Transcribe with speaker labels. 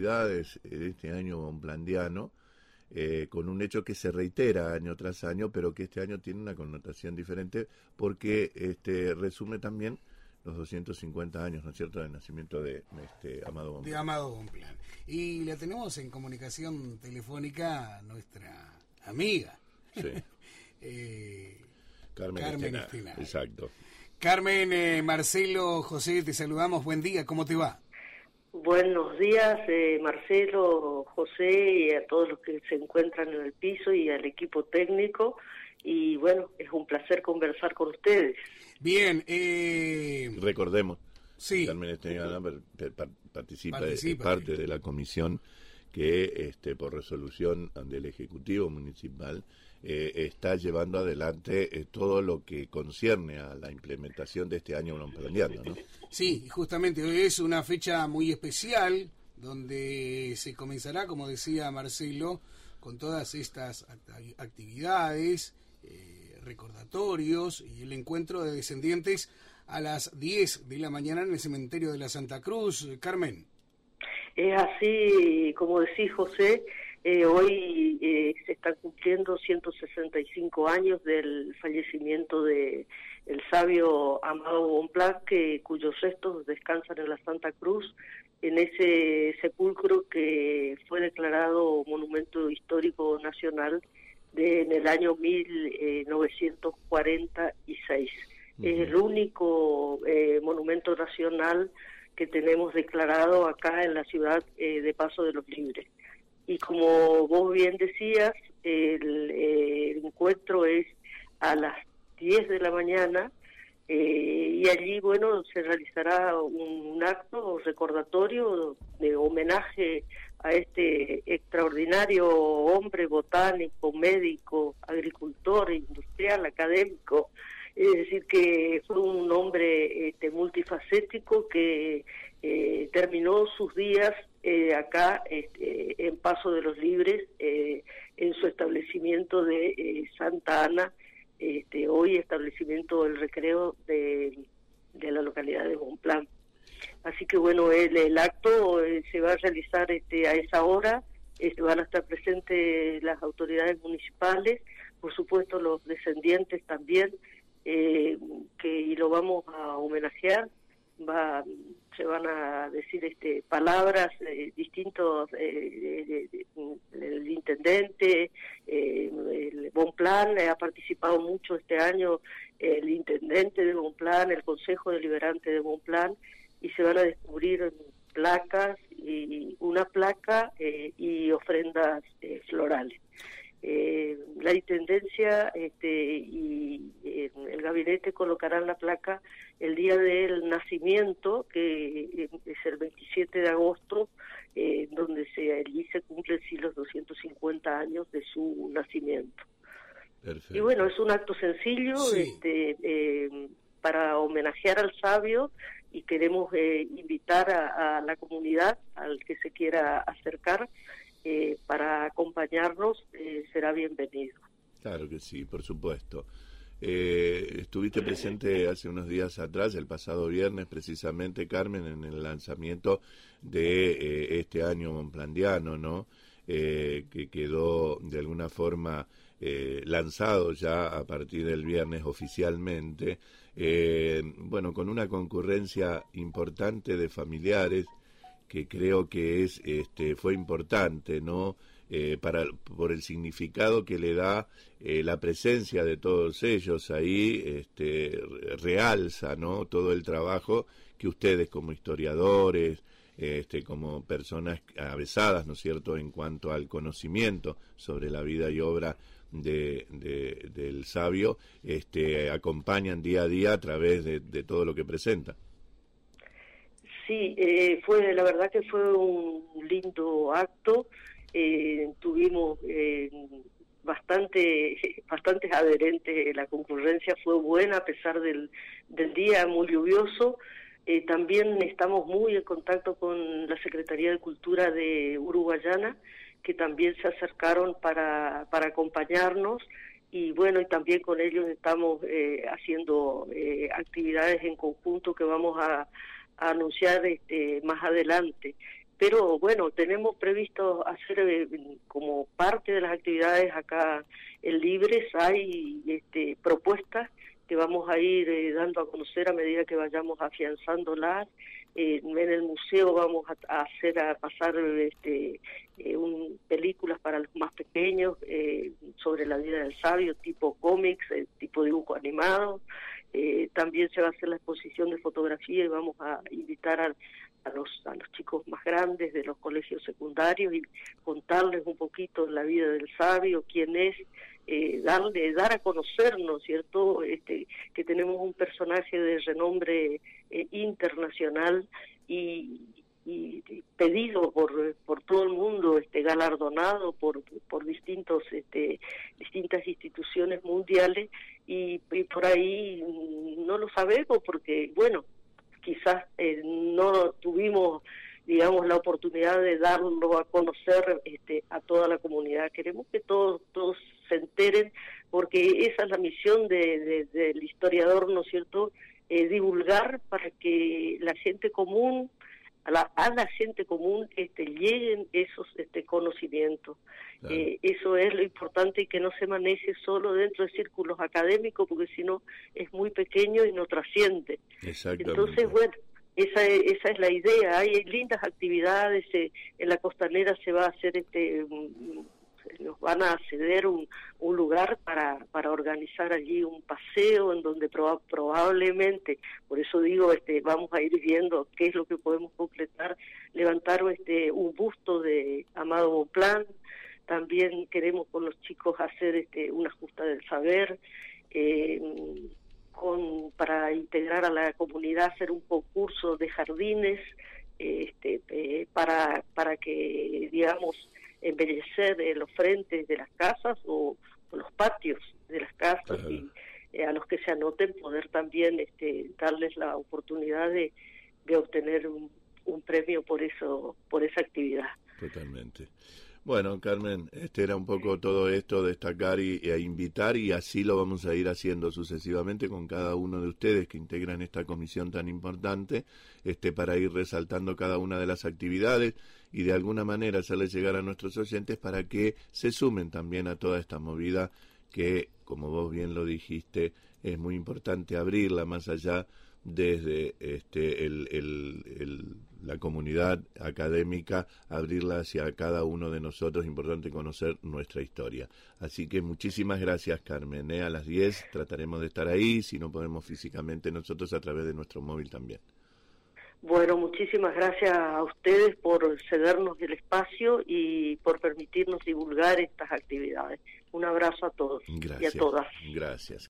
Speaker 1: festividades de este año bonplandiano, con un hecho que se reitera año tras año, pero que este año tiene una connotación diferente porque resume también los 250 años, ¿no es cierto?, del nacimiento de Amado Bonpland.
Speaker 2: De Amado Bonpland. Y la tenemos en comunicación telefónica a nuestra amiga.
Speaker 1: Sí. Carmen Estenar. Exacto.
Speaker 2: Carmen, Marcelo, José, te saludamos. Buen día, ¿cómo te va?
Speaker 3: Buenos días, Marcelo, José, y a todos los que se encuentran en el piso y al equipo técnico. Y bueno, es un placer conversar con ustedes.
Speaker 2: Bien,
Speaker 1: recordemos,
Speaker 2: sí.
Speaker 1: Carmen Estenar participa, es parte de la comisión que por resolución del Ejecutivo Municipal está llevando adelante todo lo que concierne a la implementación de este año bonplandiano, ¿no?
Speaker 2: Sí, justamente hoy es una fecha muy especial donde se comenzará, como decía Marcelo, con todas estas actividades, recordatorios y el encuentro de descendientes a las 10 de la mañana en el cementerio de la Santa Cruz. Carmen.
Speaker 3: Es así, como decís, José, hoy se están cumpliendo 165 años del fallecimiento de el sabio Amado Bonpland, cuyos restos descansan en la Santa Cruz, en ese sepulcro que fue declarado Monumento Histórico Nacional en el año 1946. Uh-huh. Es el único monumento nacional que tenemos declarado acá en la ciudad de Paso de los Libres. Y como vos bien decías, el encuentro es a las 10 de la mañana y allí, bueno, se realizará un acto recordatorio de homenaje a este extraordinario hombre botánico, médico, agricultor, industrial, académico. Es decir, que fue un hombre multifacético que terminó sus días acá en Paso de los Libres, en su establecimiento de Santa Ana, hoy establecimiento del recreo de la localidad de Bonpland. Así que bueno, el acto se va a realizar a esa hora, van a estar presentes las autoridades municipales, por supuesto los descendientes también, y lo vamos a homenajear. Se van a decir palabras distintos del intendente, el Bonpland ha participado mucho este año, el intendente de Bonpland, el Consejo Deliberante de Bonpland, y se van a descubrir placas, y una placa y ofrendas florales. La intendencia y el gabinete colocarán la placa el día del nacimiento, que es el 27 de agosto, donde allí se cumplen los 250 años de su nacimiento. Perfecto. Y bueno, es un acto sencillo, sí, para homenajear al sabio, y queremos invitar a la comunidad, al que se quiera acercar, para acompañarnos, será bienvenido.
Speaker 1: Claro que sí, por supuesto. Estuviste presente hace unos días atrás, el pasado viernes precisamente, Carmen, en el lanzamiento de este año bonplandiano, ¿no? Que quedó de alguna forma lanzado ya a partir del viernes oficialmente, bueno, con una concurrencia importante de familiares, que creo que fue importante, ¿no? Por el significado que le da la presencia de todos ellos ahí, realza, ¿no?, todo el trabajo que ustedes como historiadores, como personas avesadas, ¿no es cierto?, en cuanto al conocimiento sobre la vida y obra del sabio, acompañan día a día a través de todo lo que presenta.
Speaker 3: Sí, la verdad que fue un lindo acto. Tuvimos bastantes adherentes, la concurrencia fue buena a pesar del día muy lluvioso. También estamos muy en contacto con la Secretaría de Cultura de Uruguayana, que también se acercaron para acompañarnos, y bueno, y también con ellos estamos haciendo actividades en conjunto que vamos a anunciar más adelante. pero bueno, tenemos previsto hacer como parte de las actividades acá en Libres, hay propuestas que vamos a ir dando a conocer a medida que vayamos afianzándolas. En el museo vamos a pasar películas para los más pequeños sobre la vida del sabio, tipo cómics, tipo dibujo animado. También se va a hacer la exposición de fotografía y vamos a invitar a los chicos más grandes de los colegios secundarios y contarles un poquito la vida del sabio, quién es, dar a conocer, ¿no es cierto?, que tenemos un personaje de renombre internacional y pedido por todo el mundo, galardonado por distintas instituciones mundiales, y por ahí no lo sabemos porque, bueno, quizás no tuvimos, digamos, la oportunidad de darlo a conocer a toda la comunidad. Queremos que todos se enteren, porque esa es la misión del historiador, ¿no es cierto?, divulgar para que la gente común, a la gente común lleguen esos conocimientos. Claro. Eso es lo importante, y que no se maneje solo dentro de círculos académicos, porque si no es muy pequeño y no trasciende. Entonces, bueno, esa es la idea. Hay lindas actividades, en la Costanera se va a hacer nos van a ceder un lugar para organizar allí un paseo en donde probablemente, por eso digo, vamos a ir viendo qué es lo que podemos completar, levantar un busto de Amado Bonpland. También queremos con los chicos hacer una justa del saber, para integrar a la comunidad, hacer un concurso de jardines, para que, digamos, embellecer los frentes de las casas o los patios de las casas. Ajá. Y a los que se anoten poder también darles la oportunidad de obtener un premio por esa actividad.
Speaker 1: Totalmente. Bueno, Carmen, era un poco todo esto, destacar y invitar, y así lo vamos a ir haciendo sucesivamente con cada uno de ustedes que integran esta comisión tan importante, para ir resaltando cada una de las actividades y de alguna manera hacerles llegar a nuestros oyentes para que se sumen también a toda esta movida que, como vos bien lo dijiste, es muy importante abrirla más allá desde la comunidad académica, abrirla hacia cada uno de nosotros. Importante conocer nuestra historia. Así que muchísimas gracias, Carmen. A las 10 trataremos de estar ahí, si no podemos físicamente nosotros, a través de nuestro móvil también.
Speaker 3: Bueno, muchísimas gracias a ustedes por cedernos el espacio y por permitirnos divulgar estas actividades. Un abrazo a todos.
Speaker 1: Gracias,
Speaker 3: y a todas.
Speaker 1: Gracias.